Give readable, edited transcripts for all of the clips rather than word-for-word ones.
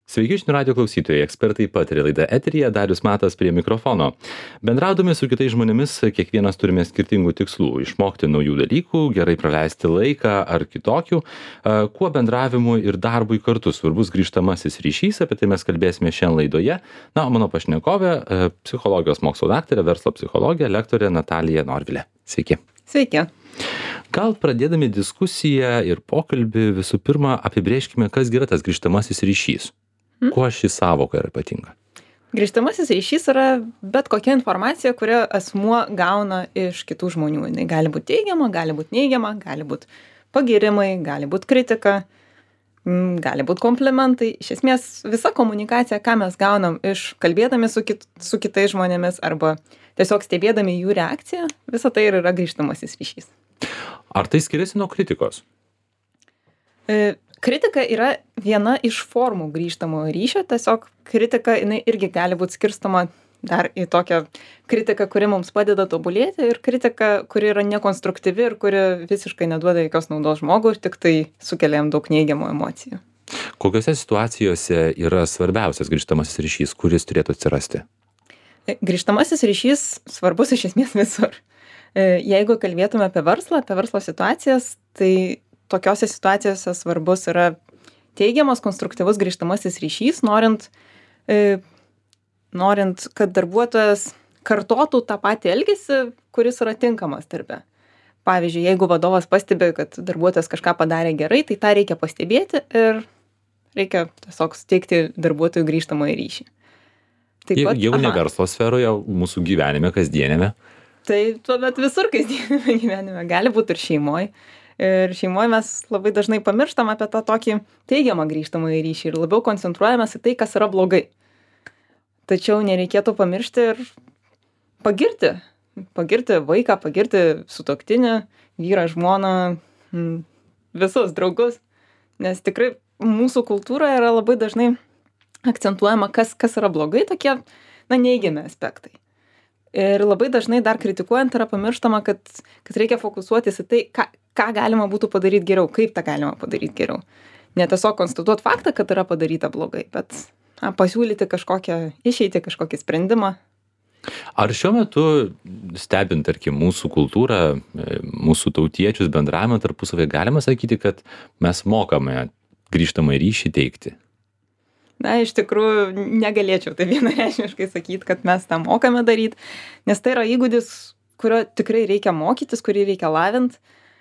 Sveiki žinių radio klausytojai, ekspertai pataria laida eteryje, Darius Matas prie mikrofono. Bendraudami su kitais žmonėmis, kiekvienas turime skirtingų tikslų - išmokti naujų dalykų, gerai praleisti laiką ar kitokių. Kuo bendravimui ir darbui kartu svarbus grįžtamasis ryšys, apie tai mes kalbėsime šiandien laidoje. Na, o mano pašnekovė, psichologijos mokslo daktarė, verslo psichologė, lektorė Natalija Norvilė. Sveiki. Sveiki. Gal pradėdami diskusiją ir pokalbį visų pirma apibrėžkime, kas yra tas grįžtamasis ryšys. Kuo ši sąvoka yra ypatinga? Grįžtamasis ryšys yra bet kokia informacija, kurią asmuo gauna iš kitų žmonių. Jis gali būti teigiama, gali būti neigiama, gali būti pagirimai, gali būti kritika, gali būti komplimentai. Iš esmės visa komunikacija, ką mes gaunam iš kalbėdami su kitais žmonėmis arba tiesiog stebėdami jų reakciją, visa tai ir yra grįžtamasis ryšys. Ar tai skiriasi nuo kritikos? Kritika yra viena iš formų grįžtamojo ryšio, tiesiog kritika jinai irgi gali būti skirstoma dar į tokią kritiką, kuri mums padeda tobulėti ir kritika, kuri yra nekonstruktyvi ir kuri visiškai neduoda jokios naudos žmogui ir tik tai sukelia jam daug neigiamų emocijų. Kokiose situacijose yra svarbiausias grįžtamasis ryšys, kuris turėtų atsirasti? Grįžtamasis ryšys svarbus iš esmės visur. Jeigu kalbėtume apie verslo situacijas, tai tokiose situacijose svarbus yra teigiamas, konstruktyvus grįžtamasis ryšys, norint, kad darbuotojas kartotų tą patį elgesį, kuris yra tinkamas darbe. Pavyzdžiui, jeigu vadovas pastebi, kad darbuotojas kažką padarė gerai, tai tą reikia pastebėti ir reikia tiesiog suteikti darbuotojui grįžtamąjį ryšį. Jau ne verslo sferoje, mūsų gyvenime, kasdienėme. Tai tuomet visur kasdienėme gyvenime, gali būti ir šeimoje. Ir šeimoje mes labai dažnai pamirštam apie tą tokį teigiamą grįžtamąjį ryšį ir labiau koncentruojamės į tai, kas yra blogai. Tačiau nereikėtų pamiršti ir pagirti vaiką, pagirti sutuoktinį, vyrą, žmoną, visus draugus. Nes tikrai mūsų kultūroje yra labai dažnai akcentuojama, kas yra blogai, tokie neigiami aspektai. Ir labai dažnai dar kritikuojant yra pamirštama, kad reikia fokusuotis į tai, ką galima būtų padaryti geriau, kaip tą galima padaryti geriau. Ne tiesiog konstatuoti faktą, kad yra padaryta blogai, bet pasiūlyti kažkokią išeitį, kažkokį sprendimą. Ar šiuo metu, stebint, tarkim, mūsų kultūrą, mūsų tautiečius bendravimą tarpusavį, galima sakyti, kad mes mokame grįžtamąjį ryšį teikti? Na, iš tikrųjų, negalėčiau tai vienareikšmiškai sakyti, kad mes tą mokame daryti, nes tai yra įgūdis, kurio tikrai reikia mokytis, kurį reikia lavinti.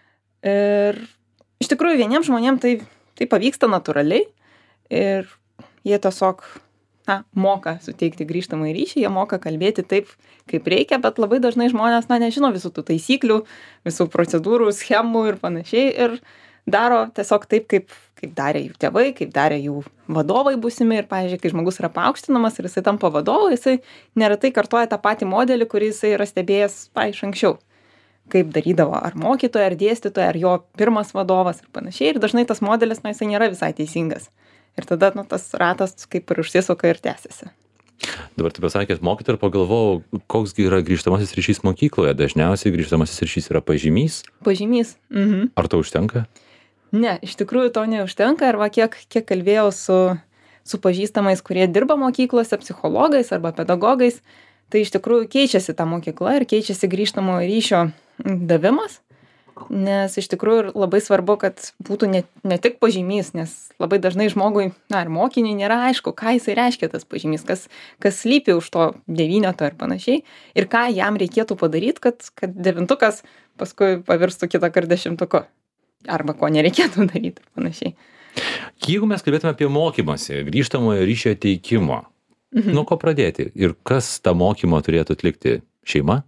Ir iš tikrųjų, vieniems žmonėms tai pavyksta natūraliai ir jie tiesiog moka suteikti grįžtamąjį ryšį, jie moka kalbėti taip, kaip reikia, bet labai dažnai žmonės nežino visų tų taisyklių, visų procedūrų, schemų ir panašiai ir daro tiesiog taip, kaip darė jų tėvai, kaip darė jų vadovai būsimi ir, pavyzdžiui, kai žmogus yra paaukštinamas ir jisai tampa vadovu, jisai neretai kartoja tą patį modelį, kurį jisai yra stebėjęs iš anksčiau. Kaip darydavo ar mokytoja, ar dėstytoja, ar jo pirmas vadovas ir panašiai. Ir dažnai tas modelis, jisai nėra visai teisingas. Ir tada tas ratas kaip ir užsisuka ir tęsiasi. Dabar tu pasakėt mokytoja ir pagalvojau, koks yra grįžtamasis ryšys mokykloje. Dažniausiai grįžtamasis ryšys yra pažymys. Pažymys. Ar to užtenka? Ne, iš tikrųjų to neužtenka ir kiek kalbėjau su pažįstamais, kurie dirba mokyklose, psichologais arba pedagogais, tai iš tikrųjų keičiasi ta mokykla ir keičiasi grįžtamojo ryšio davimas, nes iš tikrųjų labai svarbu, kad būtų ne tik pažymys, nes labai dažnai žmogui, ar mokiniui nėra aišku, ką jisai reiškia tas pažymys, kas slypi už to 9 ir panašiai ir ką jam reikėtų padaryti, kad 9 paskui pavirstų kitą kartą 10. Arba ko nereikėtų daryti ir panašiai. Jeigu mes kalbėtume apie mokymąsi, grįžtamojo ryšio teikimo, nuo ko pradėti ir kas tą mokymą turėtų atlikti? Šeima?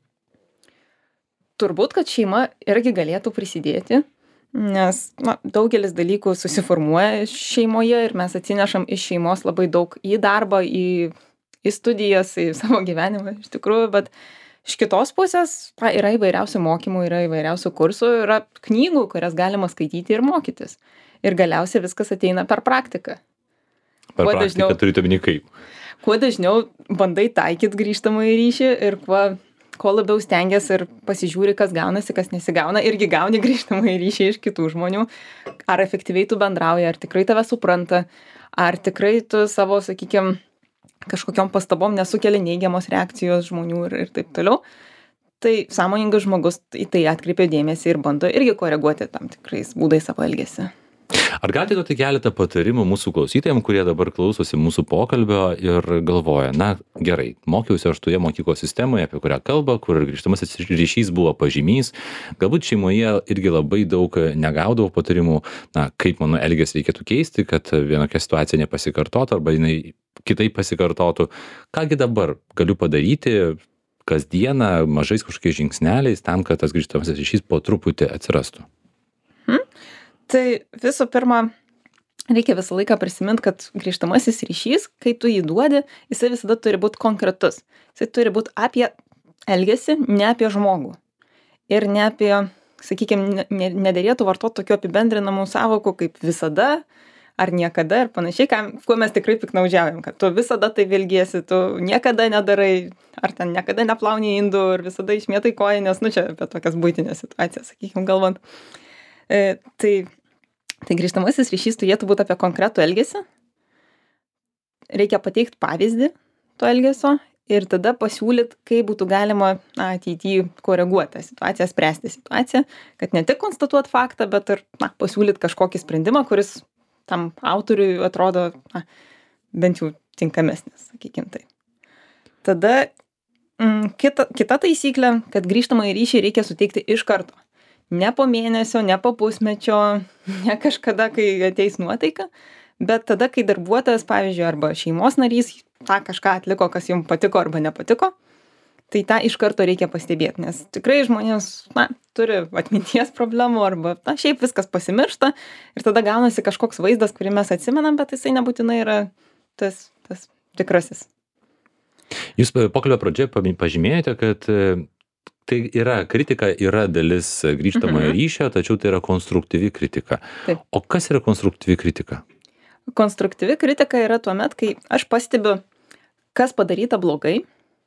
Turbūt, kad šeima irgi galėtų prisidėti, nes daugelis dalykų susiformuoja šeimoje ir mes atsinešam iš šeimos labai daug į darbą, į studijas, į savo gyvenimą iš tikrųjų, bet iš kitos pusės yra įvairiausių mokymų, yra įvairiausių kursų, yra knygų, kurias galima skaityti ir mokytis. Ir galiausiai viskas ateina per praktiką. Per praktiką turite omeny kaip? Kuo dažniau bandai taikyti grįžtamąjį ryšį ir kuo kuo labiau stengiasi ir pasižiūri, kas gaunasi, kas nesigauna, irgi gauni grįžtamąjį ryšį iš kitų žmonių, ar efektyviai tu bendrauji, ar tikrai tave supranta, ar tikrai tu savo, sakykime, kažkokiom pastabom nesukeli neigiamos reakcijos žmonių ir taip toliau. Tai sąmoningas žmogus į tai atkreipia dėmesį ir bando irgi koreguoti tam tikrais būdais savo elgesį. Ar galite duoti keletą patarimų mūsų klausytojams, kurie dabar klausosi mūsų pokalbio ir galvoja, na gerai, mokiausi aš toje mokyklos sistemoje, apie kurią kalba, kur grįžtamasis ryšys buvo pažymys, galbūt šeimoje irgi labai daug negaudavau patarimų, na, kaip mano elgesį reikėtų keisti, kad vienokia situacija nepasikartotų arba jinai kitaip pasikartotų. Kągi dabar galiu padaryti kasdieną mažais kažkokiais žingsneliais tam, kad tas grįžtamasis ryšys po truputį atsirastų? Tai visų pirma, reikia visą laiką prisiminti, kad grįžtamasis ryšys, kai tu jį duodi, jisai visada turi būti konkretus. Jisai turi būti apie elgesį, ne apie žmogų. Ir ne apie, sakykime, nederėtų vartoti tokių apibendrinamų sąvokų kaip visada ar niekada ir panašiai, kuo mes tikrai piknaudžiaujam, kad tu visada tai vilgiesi, tu niekada nedarai, ar ten niekada neplauni indų ir visada išmėtai kojines, nu čia apie tokias buitinės situacijas, sakykime, galvant. Tai grįžtamasis ryšys turėtų būti apie konkretų elgesį. Reikia pateikti pavyzdį to elgesio ir tada pasiūlyti, kaip būtų galima ateityje koreguoti situaciją, spręsti situaciją, kad ne tik konstatuot faktą, bet ir pasiūlyti kažkokį sprendimą, kuris tam autoriui atrodo bent jau tinkamesnis, sakykime tai. Tada kita taisyklė, kad grįžtamąjį ryšį reikia suteikti iš karto. Ne po mėnesio, ne po pusmečio, ne kažkada, kai ateis nuotaika, bet tada, kai darbuotojas, pavyzdžiui, arba šeimos narys tą kažką atliko, kas jums patiko arba nepatiko, tai tą iš karto reikia pastebėti, nes tikrai žmonės, turi atminties problemų arba, šiaip viskas pasimiršta ir tada gaunasi kažkoks vaizdas, kurį mes atsimenam, bet jisai nebūtinai yra tas tikrasis. Jūs pokalbio pradžioje pažymėjote, kad tai kritika yra dalis grįžtamojo ryšio, tačiau tai yra konstruktyvi kritika. Taip. O kas yra konstruktyvi kritika? Konstruktyvi kritika yra tuomet, kai aš pastebiu, kas padaryta blogai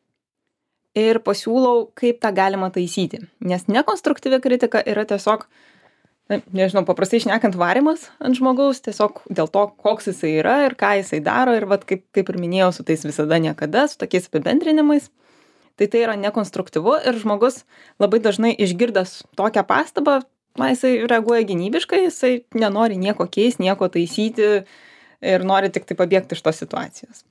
ir pasiūlau, kaip tą galima taisyti. Nes nekonstruktyvi kritika yra tiesiog, nežinau, paprastai šnekant varimas ant žmogaus, tiesiog dėl to, koks jisai yra ir ką jisai daro ir kaip ir minėjau, su tais visada niekada, su tokiais apibendrinimais. Tai yra nekonstruktyvu ir žmogus labai dažnai išgirdęs tokią pastabą, jisai reaguoja gynybiškai, jisai nenori nieko keisti, nieko taisyti ir nori tik tai pabėgti iš tos situacijos.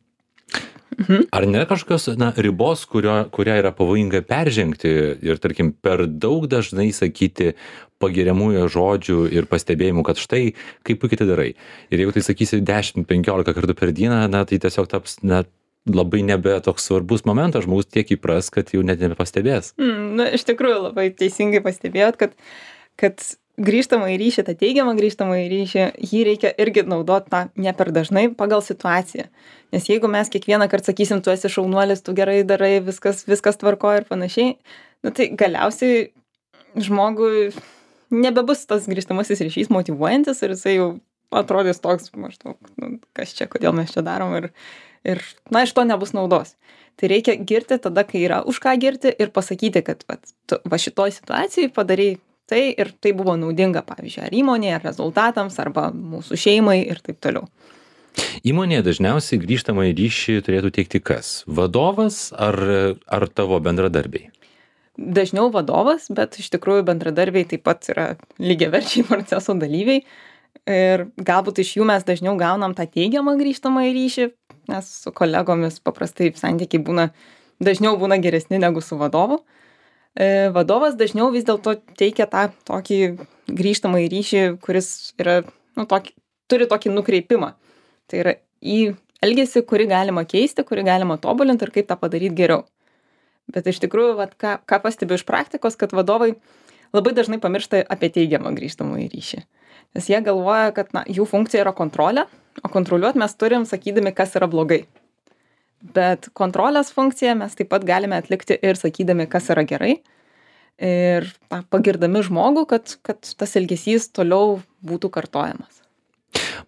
Ar nėra kažkokios ribos, kurią yra pavojinga peržengti ir, tarkim, per daug dažnai sakyti pagiriamųjų žodžių ir pastebėjimų, kad štai, kaip puikiai tai darai. Ir jeigu tai sakysi 10-15 kartų per dieną, tai tiesiog taps labai nebe toks svarbus momentas, žmogus tiek įpras, kad jau net nebepastebės. Iš tikrųjų labai teisingai pastebėjot, kad grįžtamąjį ryšį, tą teigiamą grįžtamąjį ryšį, jį reikia irgi naudoti ne per dažnai pagal situaciją. Nes jeigu mes kiekvieną kartą sakysim, tu esi šaunuolis, tu gerai darai, viskas tvarkoja ir panašiai, tai galiausiai žmogui nebebus tas grįžtamasis ryšys motyvuojantis ir jisai jau atrodys toks maždaug, kas čia, kodėl mes čia darom ir iš to nebus naudos. Tai reikia girti tada, kai yra už ką girti ir pasakyti, kad šitoj situacijai padarai tai ir tai buvo naudinga, pavyzdžiui, ar įmonėje, ar rezultatams, arba mūsų šeimai ir taip toliau. Įmonėje dažniausiai grįžtamąjį ryšį turėtų teikti kas? Vadovas ar tavo bendradarbiai? Dažniau vadovas, bet iš tikrųjų bendradarbiai taip pat yra lygiaverčiai proceso dalyviai. Ir galbūt iš jų mes dažniau gaunam tą teigiamą grįžtamąjį ryšį, nes su kolegomis paprastai santykiai dažniau būna geresni negu su vadovu. Vadovas dažniau vis dėlto teikia tą tokį grįžtamąjį ryšį, kuris yra, turi tokį nukreipimą. Tai yra į elgesį, kurį galima keisti, kurį galima tobulinti ir kaip tą padaryti geriau. Bet iš tikrųjų, ką pastebiu iš praktikos, kad vadovai labai dažnai pamiršta apie teigiamą grįžtamąjį ryšį. Nes jie galvoja, kad jų funkcija yra kontrolė, o kontroliuoti mes turim sakydami, kas yra blogai. Bet kontrolės funkciją mes taip pat galime atlikti ir sakydami, kas yra gerai. Ir pagirdami žmogų, kad tas elgesys toliau būtų kartojamas.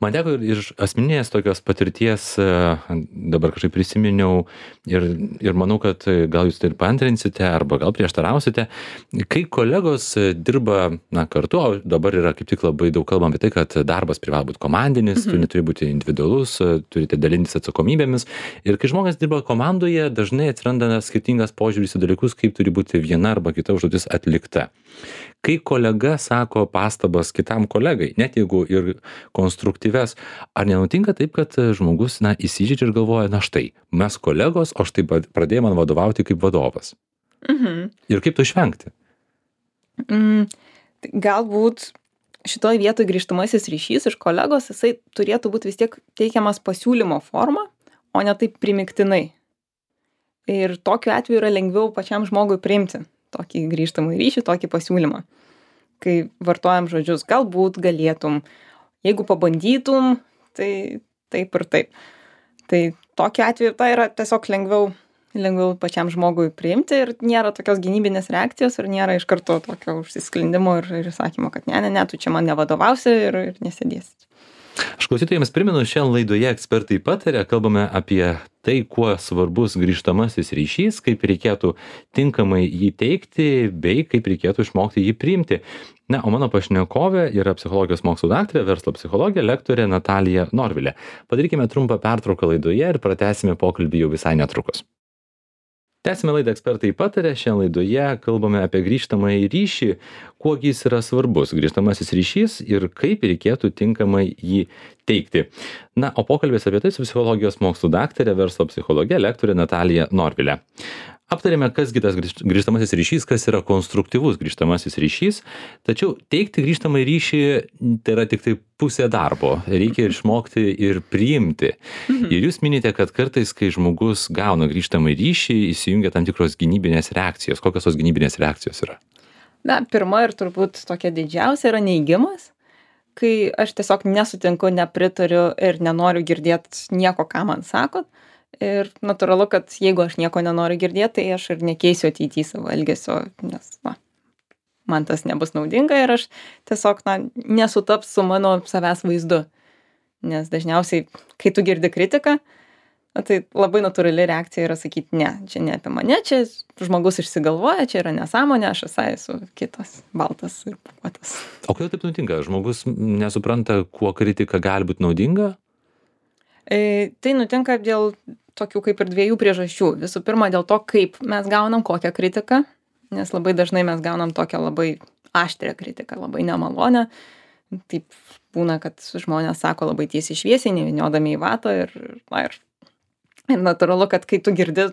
Man teko ir iš asmeninės tokios patirties, dabar kažkaip prisiminiau ir manau, kad gal jūs tai ir paantrinsite arba gal prieštarausite, kai kolegos dirba kartu, o dabar yra kaip tik labai daug kalbama apie tai, kad darbas privalo būti komandinis, tu neturi būti individualus, turite dalintis atsakomybėmis. Ir kai žmonės dirba komandoje, dažnai atsiranda skirtingas požiūris į dalykus, kaip turi būti viena arba kita užduotis atlikta. Kai kolega sako pastabas kitam kolegai, net jeigu ir konstruktyves, ar nenutinka taip, kad žmogus įsižeidžia ir galvoja, štai, mes kolegos, o štai pradėjo man vadovauti kaip vadovas. Ir kaip to išvengti? Galbūt šitoj vietoj grįžtamasis ryšys iš kolegos, jisai turėtų būti vis tiek teikiamas pasiūlymo forma, o ne taip primiktinai. Ir tokiu atveju yra lengviau pačiam žmogui priimti tokį grįžtamą ryšį, tokį pasiūlymą. Kai vartojam žodžius, galbūt galėtum, jeigu pabandytum, tai taip ir taip. Tai tokiu atveju tai yra tiesiog lengviau pačiam žmogui priimti ir nėra tokios gynybinės reakcijos ir nėra iš karto tokio užsisklendimo ir sakymo, kad ne, tu čia man nevadovausi ir nesėdėsi. Aš klausytojams primenu, šiandien laidoje Ekspertai pataria, kalbame apie tai, kuo svarbus grįžtamasis ryšys, kaip reikėtų tinkamai jį teikti, bei kaip reikėtų išmokti jį priimti. O mano pašnekovė yra psichologijos mokslų daktarė, verslo psichologė, lektorė Natalija Norvilė. Padarykime trumpą pertrauką laidoje ir pratęsime pokalbį jau visai netrukus. Tęsime laidą Ekspertai pataria. Šiandien laidoje kalbame apie grįžtamąjį ryšį, kuo jis yra svarbus grįžtamasis ryšys ir kaip reikėtų tinkamai jį teikti. O pokalbės apie tai su psichologijos mokslų daktarė, verslo psichologė, lektorė Natalija Norvilė. Aptarėme, kasgi tas grįžtamasis ryšys, kas yra konstruktyvus grįžtamasis ryšys, tačiau teikti grįžtamąjį ryšį tai yra tik tai pusė darbo, reikia išmokti ir priimti. Ir jūs minite, kad kartais, kai žmogus gauna grįžtamąjį ryšį, įsijungia tam tikros gynybinės reakcijos. Kokios tos gynybinės reakcijos yra? Pirma ir turbūt tokia didžiausia yra neigimas, kai aš tiesiog nesutinku, nepritariu ir nenoriu girdėti nieko, ką man sakot. Ir natūralu, kad jeigu aš nieko nenoriu girdėti, tai aš ir nekeisiu ateityje savo elgesio, nes man tas nebus naudinga ir aš tiesiog nesutaps su mano savęs vaizdu. Nes dažniausiai, kai tu girdi kritiką, tai labai natūrali reakcija yra sakyti, ne, čia ne apie mane, čia žmogus išsigalvoja, čia yra nesąmonė, aš esu kitas, baltas ir pūkuotas. O kodėl taip nutinka? Žmogus nesupranta, kuo kritika gali būti naudinga? Tai nutinka dėl tokių kaip ir dviejų priežasčių. Visų pirma, dėl to, kaip mes gaunam kokią kritiką, nes labai dažnai mes gaunam tokią labai aštrią kritiką, labai nemalonę. Taip būna, kad žmonės sako labai tiesiai šviesiai, nevyniodami į vatą ir natūralu, kad kai tu girdi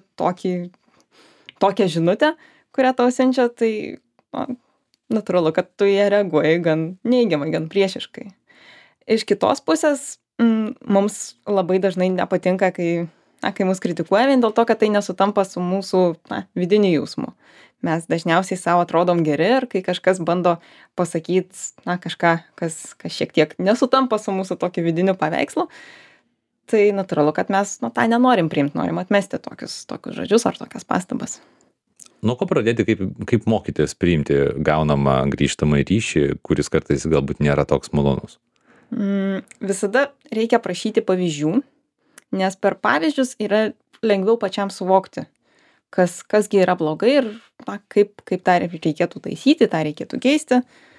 tokią žinutę, kurią tau siunčia, tai natūralu, kad tu ją reaguoji gan neigiamai, gan priešiškai. Iš kitos pusės, mums labai dažnai nepatinka, kai mus kritikuoja vien dėl to, kad tai nesutampa su mūsų vidiniu jausmu. Mes dažniausiai savo atrodom geri ir kai kažkas bando pasakyti kažką, kas šiek tiek nesutampa su mūsų tokiu vidiniu paveikslu, tai natūralu, kad mes tą nenorim priimti, norim atmesti tokius žodžius ar tokias pastabas. Nuo ko pradėti, kaip mokytis priimti gaunamą grįžtamą ryšį, kuris kartais galbūt nėra toks malonus? Visada reikia prašyti pavyzdžių, nes per pavyzdžius yra lengviau pačiam suvokti, kasgi yra blogai ir kaip tą reikėtų taisyti, tą reikėtų keisti.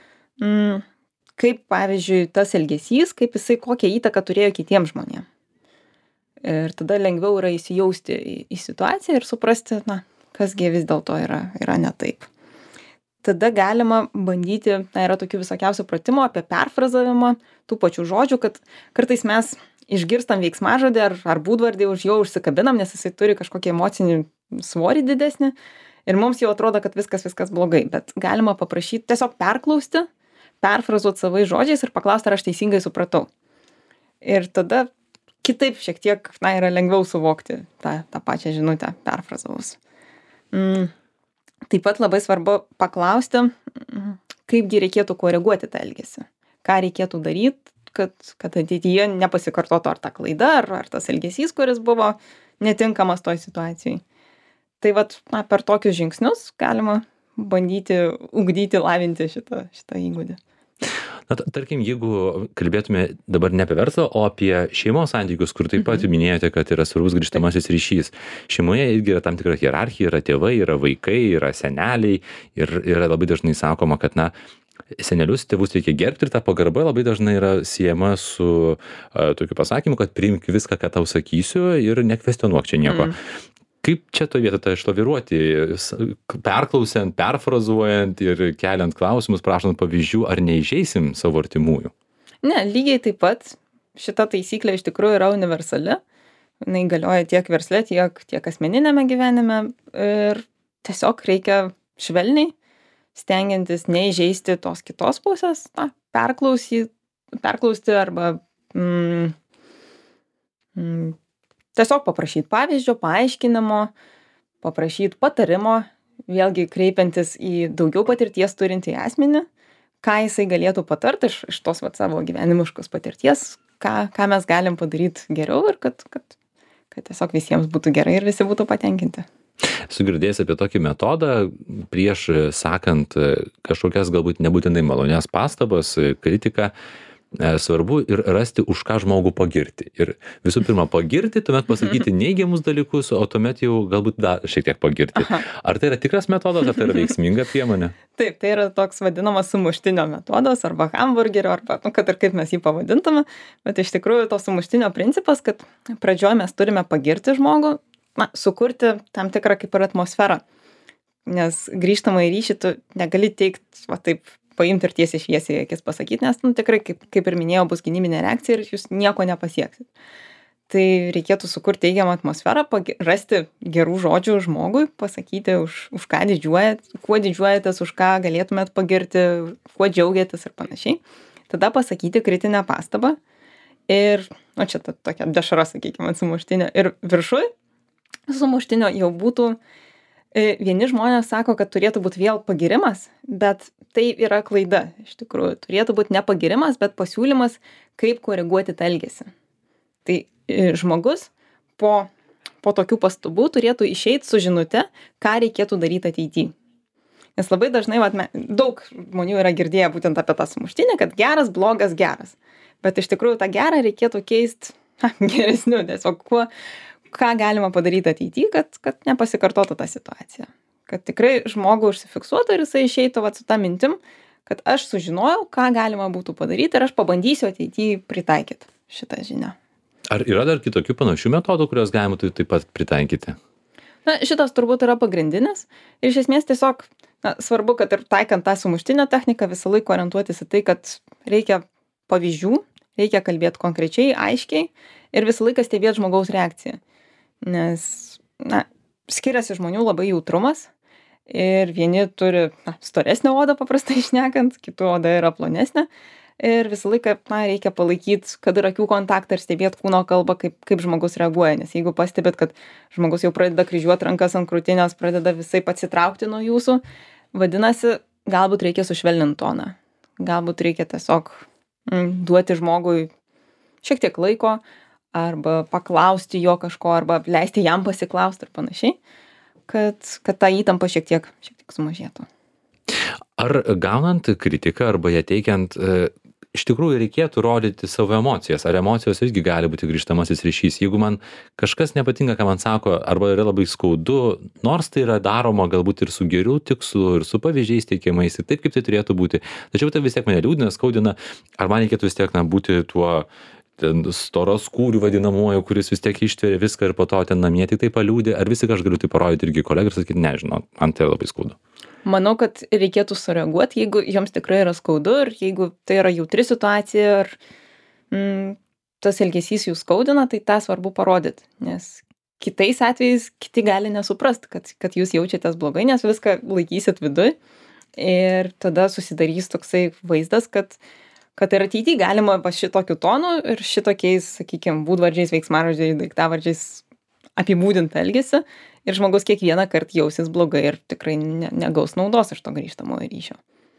Kaip, pavyzdžiui, tas elgesys, kaip jisai kokią įtaką turėjo kitiems žmonėms. Ir tada lengviau yra įsijausti į situaciją ir suprasti, kasgi vis dėlto yra ne taip. Tada galima bandyti, yra tokių visokiausių pratimų apie perfrazavimą tų pačių žodžių, kad kartais mes išgirstam veiksmažodį ar būdvardį, už jo užsikabinam, nes jisai turi kažkokį emocinį svorį didesnį ir mums jau atrodo, kad viskas blogai, bet galima paprašyti tiesiog perklausti, perfrazuoti savais žodžiais ir paklausti, ar aš teisingai supratau. Ir tada kitaip šiek tiek yra lengviau suvokti tą pačią žinutę perfrazavus. Taip pat labai svarbu paklausti, kaipgi reikėtų koreguoti tą elgesį. Ką reikėtų daryti, kad ateityje nepasikartotų ar ta klaida, ar tas elgesys, kuris buvo netinkamas toj situacijai. Tai per tokius žingsnius galima bandyti ugdyti, lavinti šitą įgūdį. Na, tarkim, jeigu kalbėtume dabar ne apie verslą, o apie šeimos santykius, kur taip pat minėjote, kad yra svarbus grįžtamasis ryšys. Šeimoje irgi yra tam tikra hierarchija, yra tėvai, yra vaikai, yra seneliai ir yra labai dažnai sakoma, kad, na, senelius, tėvus reikia gerbti ir ta pagarba labai dažnai yra siejama su tokiu pasakymu, kad priimk viską, ką tau sakysiu ir nekvestionuok čia nieko. Kaip čia to vietoje išlaviruoti, perklausiant, perfrazuojant ir keliant klausimus, prašant pavyzdžių, ar neįžeisim savo artimųjų? Ne, lygiai taip pat šita taisyklė iš tikrųjų yra universali. Jinai galioja tiek versle, tiek asmeninėme gyvenime ir tiesiog reikia švelniai, stengiantis neįžeisti tos kitos pusės, perklausti arba tiesiog paprašyti pavyzdžio, paaiškinimo, paprašyti patarimo, vėlgi kreipiantis į daugiau patirties turintį asmenį, ką jisai galėtų patarti iš tos savo gyvenimiškos patirties, ką mes galim padaryti geriau ir kad tiesiog visiems būtų gerai ir visi būtų patenkinti. Sugirdėjęs apie tokį metodą, prieš sakant kažkokias galbūt nebūtinai malonias pastabas, kritiką, svarbu ir rasti, už ką žmogų pagirti. Ir visų pirma pagirti, tuomet pasakyti neigiamus dalykus, o tuomet jau galbūt dar šiek tiek pagirti. Ar tai yra tikras metodas, ar tai yra veiksminga priemonė? Taip, tai yra toks vadinamas sumuštinio metodas arba hamburgerio, arba kad ir kaip mes jį pavadintume. Bet iš tikrųjų to sumuštinio principas, kad pradžioje mes turime pagirti žmogų, sukurti tam tikrą kaip ir atmosferą. Nes grįžtamą į ryšį tu negali teikti, taip, paimti ir tiesiai šviesiai akis pasakyti, nes tikrai, kaip ir minėjau, bus gynybinė reakcija ir jūs nieko nepasieksit. Tai reikėtų sukurti teigiamą atmosferą, rasti gerų žodžių žmogui, pasakyti, už ką kuo didžiuojatės, už ką galėtumėt pagirti, kuo džiaugiatės ir panašiai. Tada pasakyti kritinę pastabą ir, čia tokia dešra, sakykime, sumuštinio. Ir viršuj sumuštinio jau būtų, vieni žmonės sako, kad turėtų būti vėl pagirimas, bet tai yra klaida. Iš tikrųjų, turėtų būti ne pagirimas, bet pasiūlymas, kaip koreguoti tą elgesį. Tai žmogus po tokių pastabų turėtų išeiti su žinute, ką reikėtų daryti ateityje. Nes labai dažnai daug žmonių yra girdėję būtent apie tą sumuštinį, kad geras, blogas, geras. Bet iš tikrųjų tą gerą reikėtų keisti geresniu, tiesiog ką galima padaryti ateityje, kad nepasikartotų tą situaciją. Kad tikrai žmogų užsifiksuotų ir jisai išeitų su tą mintim, kad aš sužinojau, ką galima būtų padaryti ir aš pabandysiu ateityje pritaikyti šitą žinią. Ar yra dar kitokių panašių metodų, kurios galima taip pat pritaikyti? Šitas turbūt yra pagrindinis. Ir iš esmės tiesiog svarbu, kad ir taikant tą sumuštinio techniką visą laiką orientuotis į tai, kad reikia pavyzdžių, reikia kalbėti konkrečiai, aiškiai ir visą laiką stebėti žmogaus reakciją. Nes skiriasi žmonių labai jautrumas ir vieni turi storesnę odą paprastai šnekant, kitų oda yra plonesnė ir visą laiką reikia palaikyti, kad ir akių kontaktą ir stebėti kūno kalbą, kaip žmogus reaguoja. Nes jeigu pastebėt, kad žmogus jau pradeda kryžiuoti rankas ant krūtinės, pradeda visai atsitraukti nuo jūsų, vadinasi, galbūt reikia sušvelninti toną. Galbūt reikia tiesiog duoti žmogui šiek tiek laiko, arba paklausti jo kažko, arba leisti jam pasiklausti ir panašiai, kad ta įtampa šiek tiek sumažėtų. Ar gaunant kritiką arba ją teikiant, iš tikrųjų reikėtų rodyti savo emocijas? Ar emocijos irgi gali būti grįžtamasis ryšys? Jeigu man kažkas nepatinka, ką man sako, arba yra labai skaudu, nors tai yra daroma galbūt ir su geriu tikslu, ir su pavyzdžiais teikiamais, ir taip, kaip tai turėtų būti, tačiau tai vis tiek mane liūdina, skaudina, ar man reikėtų vis tiek būti tuo storos kūrių vadinamuoju, kuris vis tiek ištveria viską ir po to ten namie tik tai paliūdė, ar vis tik aš galiu tai parodyti irgi kolegai ir sakyti, nežinau, man tai labai skaudu. Manau, kad reikėtų sureaguoti, jeigu joms tikrai yra skaudu ir jeigu tai yra jautri situacija ir tas elgesys jų skaudina, tai tą svarbu parodyti, nes kitais atvejais kiti gali nesuprast, kad jūs jaučiatės blogai, nes viską laikysit viduj ir tada susidarys toksai vaizdas, kad ir ateityje galima šitokiu tonu ir šitokiais, sakykime, būdvardžiais, veiksmažodžiais, daiktavardžiais apibūdinti elgesį ir žmogus kiekvieną kartą jausis blogai ir tikrai negaus naudos iš to grįžtamojo ryšio.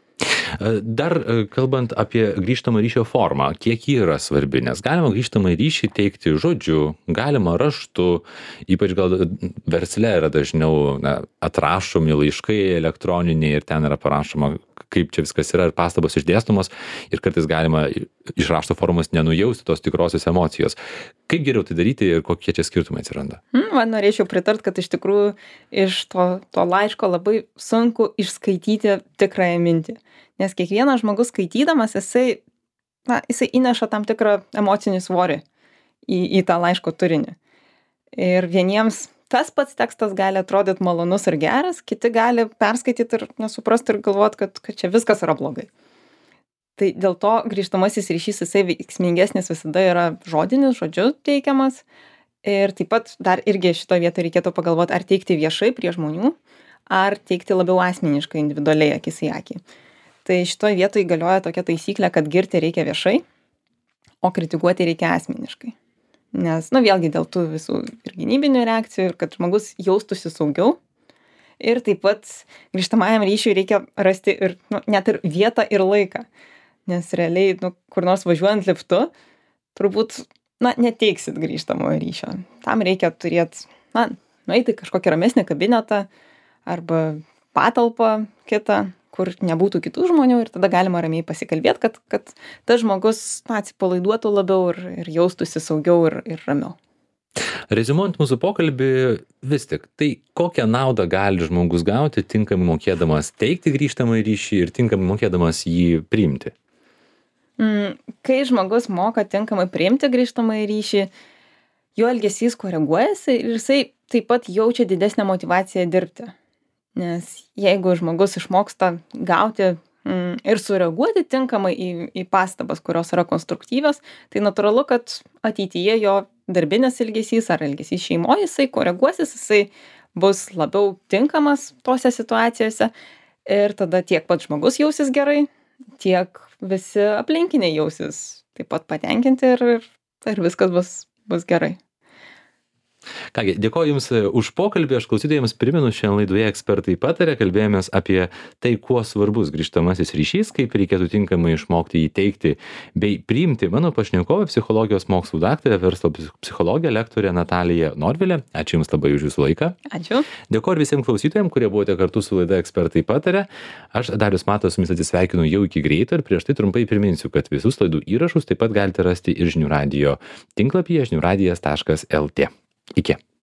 Dar kalbant apie grįžtamą ryšio formą, kiek ji yra svarbi, nes galima grįžtamą ryšį teikti žodžiu, galima raštu, ypač gal versle yra dažniau atrašomi laiškai elektroniniai ir ten yra parašoma, kaip čia viskas yra ir pastabos išdėstomos ir kartais galima iš rašto formos nenujausti tos tikrosios emocijos. Kaip geriau tai daryti ir kokie čia skirtumai atsiranda? Man norėčiau pritart, kad iš tikrųjų iš to laiško labai sunku išskaityti tikrąją mintį. Nes kiekvienas žmogus skaitydamas, jisai įneša tam tikrą emocinį svorį į tą laiško turinį. Ir vieniems tas pats tekstas gali atrodyti malonus ir geras, kiti gali perskaityti ir nesuprasti ir galvoti, kad čia viskas yra blogai. Tai dėl to grįžtamasis ryšys, jisai veiksmingesnis visada yra žodinis, žodžiu teikiamas. Ir taip pat dar irgi šitoje vietoje reikėtų pagalvoti, ar teikti viešai prie žmonių, ar teikti labiau asmeniškai, individualiai, akis į akį. Tai šitoje vietoje galioja tokia taisyklė, kad girti reikia viešai, o kritikuoti reikia asmeniškai. Nes, vėlgi dėl tų visų ir gynybinių reakcijų, ir kad žmogus jaustųsi saugiau. Ir taip pat grįžtamajam ryšiui reikia rasti ir, net ir vietą ir laiką. Nes realiai, kur nors važiuojant liftu, turbūt, neteiksit grįžtamojo ryšio. Tam reikia turėti, nueiti kažkokį ramesnį kabinetą arba patalpą kitą, kur nebūtų kitų žmonių ir tada galima ramiai pasikalbėti, kad tas žmogus atsipalaiduotų labiau ir jaustųsi saugiau ir ramiau. Reziumuojant mūsų pokalbį, vis tik, tai kokią naudą gali žmogus gauti tinkamai mokėdamas teikti grįžtamąjį ryšį ir tinkamai mokėdamas jį priimti? Kai žmogus moka tinkamai priimti grįžtamąjį ryšį, jo elgesys koreguojasi ir jisai taip pat jaučia didesnę motyvaciją dirbti. Nes jeigu žmogus išmoksta gauti ir sureaguoti tinkamai į pastabas, kurios yra konstruktyvios, tai natūralu, kad ateityje jo darbinis elgesys ar elgesys šeimoje, jisai koreguosis, jisai bus labiau tinkamas tose situacijose ir tada tiek pats žmogus jausis gerai, tiek visi aplinkiniai jausis taip pat patenkinti ir viskas bus gerai. Kągi, dėkoju Jums už pokalbį, aš klausytojams primenu, šiandien laidoje ekspertai pataria, kalbėjomės apie tai, kuo svarbus grįžtamasis ryšys, kaip reikėtų tinkamai išmokti jį teikti bei priimti. Mano pašnekovė, psichologijos mokslų daktarė, verslo psichologė, lektorė Natalija Norvilė. Ačiū Jums labai už Jūsų laiką. Ačiū. Dėkoju visiems klausytojams, kurie buvote kartu su laida ekspertai pataria. Aš, Darius Matas, su Jumis atsisveikinu jau iki greito ir prieš tai trumpai priminsiu, kad visus laidų įrašus taip pat galite rasti ir žinių radijo tinklapyje žiniųradijas.lt. Iki.